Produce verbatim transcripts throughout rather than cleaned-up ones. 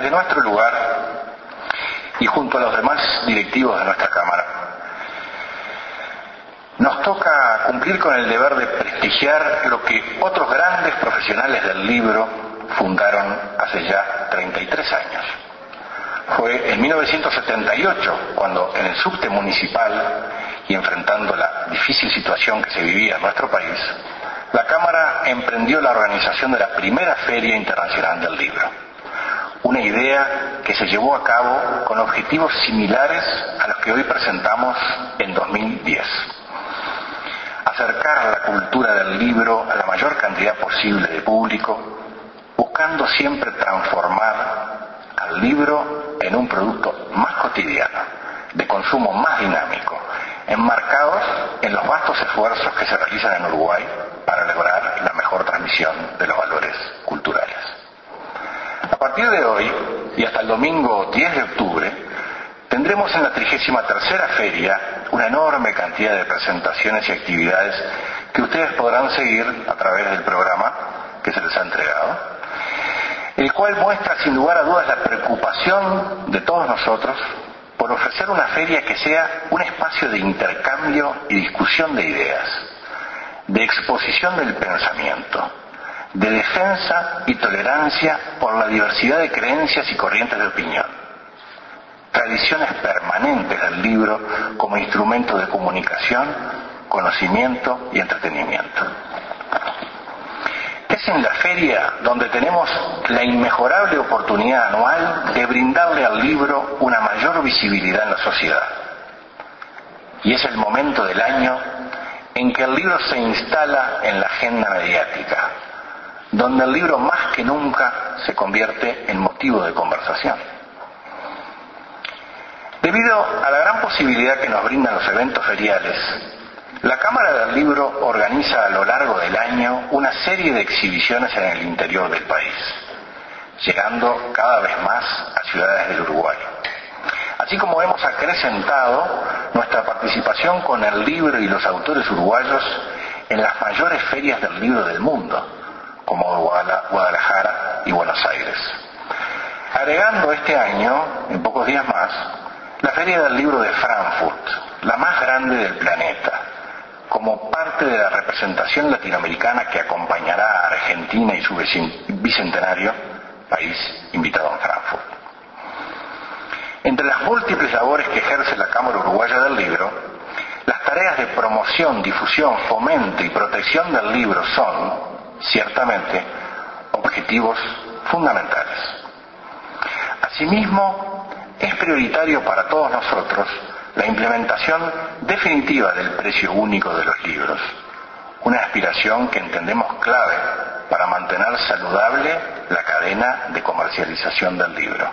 desde nuestro lugar y junto a los demás directivos de nuestra Cámara, nos toca cumplir con el deber de prestigiar lo que otros grandes profesionales del libro fundaron hace ya treinta y tres años. Fue en mil novecientos setenta y ocho cuando en el subte municipal y enfrentando la difícil situación que se vivía en nuestro país, la Cámara emprendió la organización de la primera Feria Internacional del Libro. Una idea que se llevó a cabo con objetivos similares a los que hoy presentamos en dos mil diez. Acercar la cultura del libro a la mayor cantidad posible de público, buscando siempre transformar al libro en un producto más cotidiano, de consumo más dinámico, enmarcados en los vastos esfuerzos que se realizan en Uruguay para lograr la mejor transmisión de los valores culturales. A partir de hoy y hasta el domingo diez de octubre, tendremos en la trigésima tercera feria una enorme cantidad de presentaciones y actividades que ustedes podrán seguir a través del programa que se les ha entregado, el cual muestra sin lugar a dudas la preocupación de todos nosotros por ofrecer una feria que sea un espacio de intercambio y discusión de ideas, de exposición del pensamiento, de defensa y tolerancia por la diversidad de creencias y corrientes de opinión, tradiciones permanentes del libro como instrumento de comunicación, conocimiento y entretenimiento. Es en la feria donde tenemos la inmejorable oportunidad anual de brindarle al libro una mayor visibilidad en la sociedad. Y es el momento del año en que el libro se instala en la agenda mediática, donde el libro más que nunca se convierte en motivo de conversación. Debido a la gran posibilidad que nos brindan los eventos feriales, la Cámara del Libro organiza a lo largo del año una serie de exhibiciones en el interior del país, llegando cada vez más a ciudades del Uruguay. Así como hemos acrecentado nuestra participación con el libro y los autores uruguayos en las mayores ferias del libro del mundo, como Guadalajara y Buenos Aires. Agregando este año, en pocos días más, la Feria del Libro de Frankfurt, la más grande del planeta, como parte de la representación latinoamericana que acompañará a Argentina y su bicentenario, país invitado en Frankfurt. Entre las múltiples labores que ejerce la Cámara Uruguaya del Libro, las tareas de promoción, difusión, fomento y protección del libro son, ciertamente, objetivos fundamentales. Asimismo, es prioritario para todos nosotros la implementación definitiva del precio único de los libros, una aspiración que entendemos clave para mantener saludable la cadena de comercialización del libro.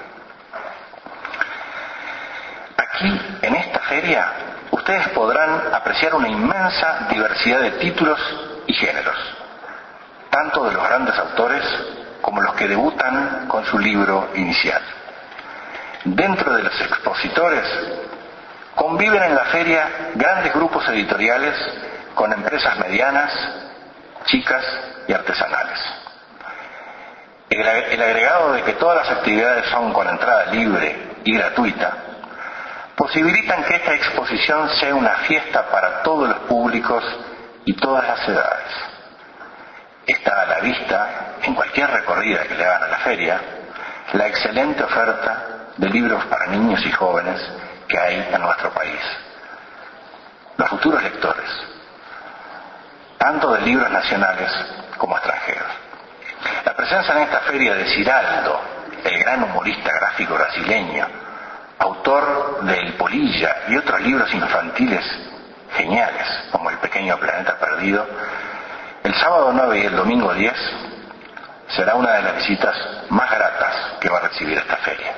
Aquí, en esta feria, ustedes podrán apreciar una inmensa diversidad de títulos y géneros, tanto de los grandes autores como los que debutan con su libro inicial. Dentro de los expositores, conviven en la feria grandes grupos editoriales con empresas medianas, chicas y artesanales. El, el agregado de que todas las actividades son con entrada libre y gratuita posibilitan que esta exposición sea una fiesta para todos los públicos y todas las edades. Está a la vista, en cualquier recorrida que le hagan a la feria, la excelente oferta de libros para niños y jóvenes que hay en nuestro país. Los futuros lectores, tanto de libros nacionales como extranjeros. La presencia en esta feria de Ciraldo, el gran humorista gráfico brasileño, autor de El Polilla y otros libros infantiles geniales, como El Pequeño Planeta Perdido, el sábado nueve y el domingo diez será una de las visitas más gratas que va a recibir esta feria.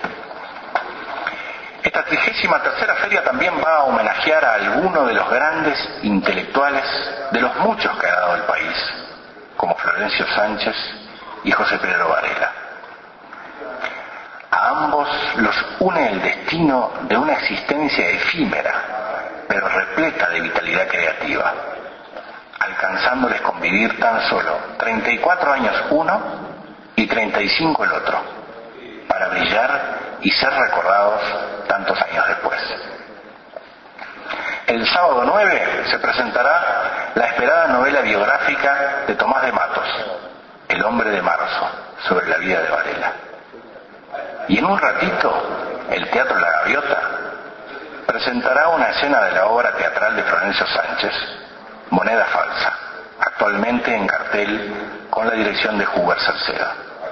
Esta trigésima tercera feria también va a homenajear a algunos de los grandes intelectuales de los muchos que ha dado el país, como Florencio Sánchez y José Pedro Varela. A ambos los une el destino de una existencia efímera, pero repleta de vitalidad creativa, alcanzándoles convivir tan solo treinta y cuatro años uno y treinta y cinco el otro, para para brillar y ser recordados tantos años después. El sábado nueve se presentará la esperada novela biográfica de Tomás de Matos, El hombre de marzo, sobre la vida de Varela. Y en un ratito, el Teatro La Gaviota presentará una escena de la obra teatral de Florencio Sánchez, Moneda Falsa, actualmente en cartel con la dirección de Huber Salcedo.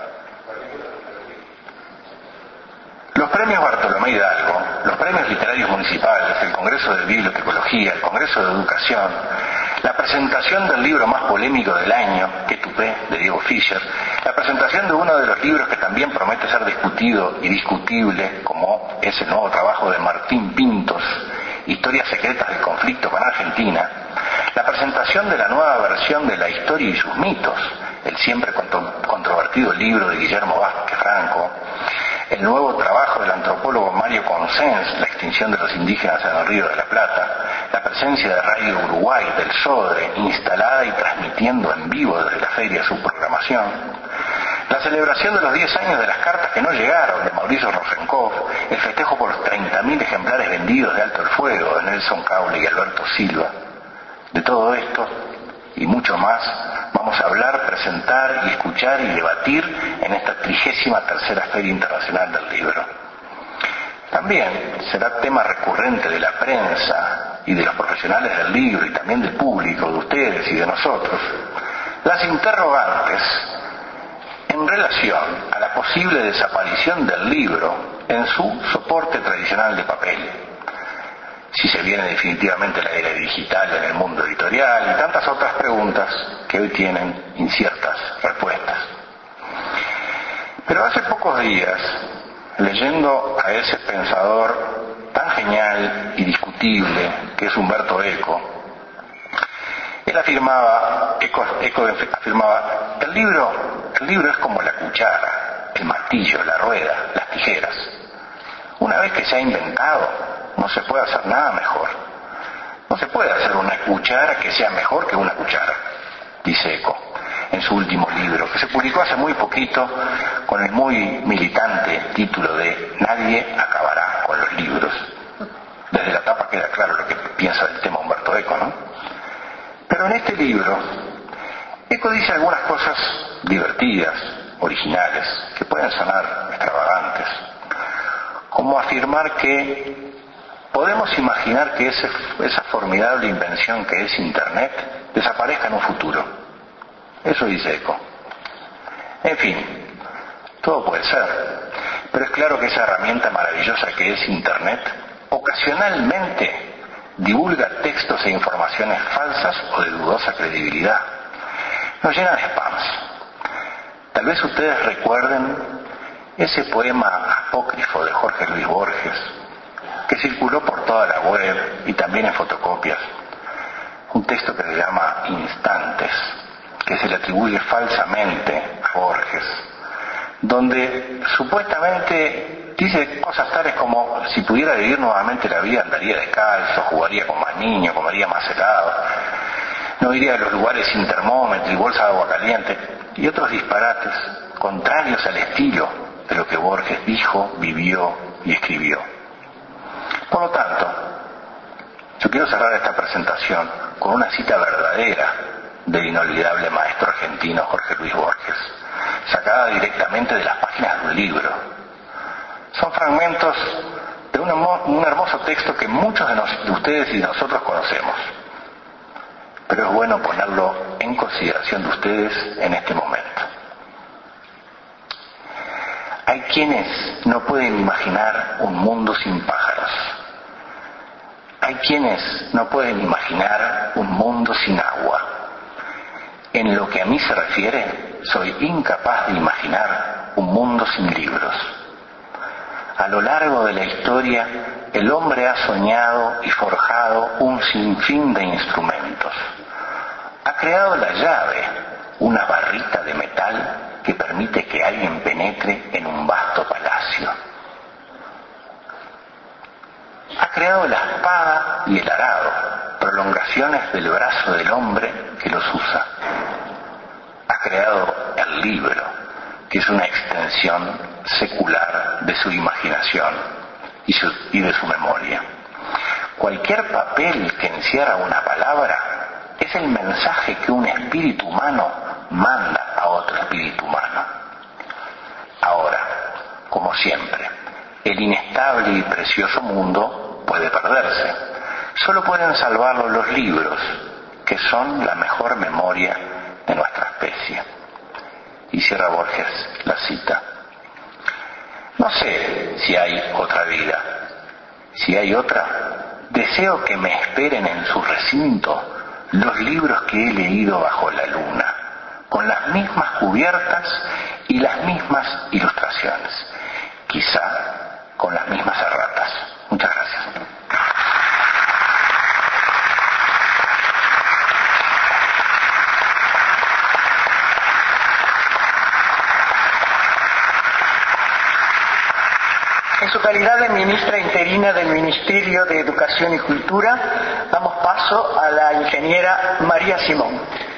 Los premios Bartolomé Hidalgo, los premios literarios municipales, el Congreso de Bibliotecología, el Congreso de Educación, la presentación del libro más polémico del año, Que Tupé, de Diego Fischer, la presentación de uno de los libros que también promete ser discutido y discutible, como es el nuevo trabajo de Martín Pintos, Historias secretas del conflicto con Argentina, la presentación de la nueva versión de La historia y sus mitos, el siempre controvertido libro de Guillermo Vázquez Franco, el nuevo trabajo del antropólogo Mario Consens, La extinción de los indígenas en el Río de la Plata, la presencia de Radio Uruguay, del SODRE, instalada y transmitiendo en vivo desde la feria su programación, la celebración de los diez años de las cartas que no llegaron, de Mauricio Rosenkopf, el festejo por los treinta mil ejemplares vendidos de Alto el Fuego, de Nelson Caule y Alberto Silva. De todo esto y mucho más vamos a hablar, presentar y escuchar y debatir en esta trigésima tercera Feria Internacional del Libro. También será tema recurrente de la prensa y de los profesionales del libro y también del público, de ustedes y de nosotros, las interrogantes en relación a la posible desaparición del libro en su soporte tradicional de papel. Si se viene definitivamente la era digital en el mundo editorial y tantas otras preguntas que hoy tienen inciertas respuestas. Pero hace pocos días, leyendo a ese pensador tan genial y discutible que es Humberto Eco, él afirmaba, Eco, Eco afirmaba, el libro, el libro es como la cuchara, el martillo, la rueda, las tijeras. Una vez que se ha inventado, no se puede hacer nada mejor. No se puede hacer una cuchara que sea mejor que una cuchara, dice Eco, en su último libro, que se publicó hace muy poquito con el muy militante título de Nadie acabará con los libros. Desde la tapa queda claro lo que piensa del tema Humberto Eco, ¿no? Pero en este libro, Eco dice algunas cosas divertidas, originales, que pueden sonar extravagantes, como afirmar que podemos imaginar que ese, esa formidable invención que es Internet desaparezca en un futuro. Eso dice Eco. En fin, todo puede ser, pero es claro que esa herramienta maravillosa que es Internet ocasionalmente divulga textos e informaciones falsas o de dudosa credibilidad. Nos llena de spams. Tal vez ustedes recuerden ese poema apócrifo de Jorge Luis Borges, que circuló por toda la web y también en fotocopias, un texto que se llama Instantes, que se le atribuye falsamente a Borges, donde supuestamente dice cosas tales como: si pudiera vivir nuevamente la vida andaría descalzo, jugaría con más niños, comería más helado, no iría a los lugares sin termómetro y bolsa de agua caliente, y otros disparates contrarios al estilo de lo que Borges dijo, vivió y escribió. Por lo tanto, yo quiero cerrar esta presentación con una cita verdadera del inolvidable maestro argentino Jorge Luis Borges, sacada directamente de las páginas de un libro. Son fragmentos de un, un hermoso texto que muchos de, nos, de ustedes y de nosotros conocemos, pero es bueno ponerlo en consideración de ustedes en este momento. Hay quienes no pueden imaginar un mundo sin pájaros. Hay quienes no pueden imaginar un mundo sin agua. En lo que a mí se refiere, soy incapaz de imaginar un mundo sin libros. A lo largo de la historia, el hombre ha soñado y forjado un sinfín de instrumentos. Ha creado la llave, una barrita de metal que permite que alguien penetre en un vasto palacio. Ha creado la espada y el arado, prolongaciones del brazo del hombre que los usa. Ha creado el libro, que es una extensión secular de su imaginación y, su, y de su memoria. Cualquier papel que encierra una palabra es el mensaje que un espíritu humano manda a otro espíritu humano. Ahora, como siempre, el inestable y precioso mundo puede perderse. Solo pueden salvarlo los libros, que son la mejor memoria de nuestra especie. Y cierra Borges la cita. No sé si hay otra vida. Si hay otra, deseo que me esperen en su recinto los libros que he leído bajo la luna, con las mismas cubiertas y las mismas ilustraciones, quizá con las mismas erratas. Muchas gracias. En su calidad de ministra interina del Ministerio de Educación y Cultura, damos paso a la ingeniera María Simón.